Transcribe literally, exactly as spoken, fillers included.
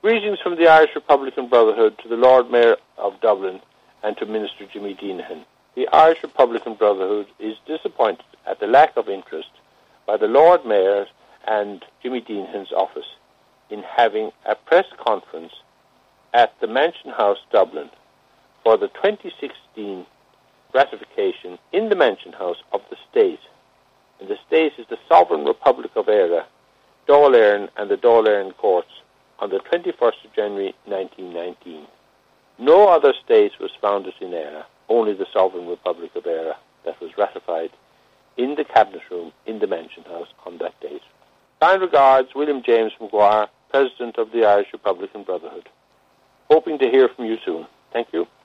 Greetings from the Irish Republican Brotherhood to the Lord Mayor of Dublin and to Minister Jimmy Deanahan. The Irish Republican Brotherhood is disappointed at the lack of interest by the Lord Mayor and Jimmy Deanahan's office in having a press conference at the Mansion House, Dublin, for the twenty sixteen ratification in the Mansion House of the state. And the state is the Sovereign Republic of Eire, Dáil Éireann and the Dáil Éireann courts on the twenty-first of January nineteen nineteen. No other state was founded in Eire, only the Sovereign Republic of Eire that was ratified in the Cabinet Room in the Mansion House on that date. Kind regards, William James Maguire, President of the Irish Republican Brotherhood. Hoping to hear from you soon. Thank you.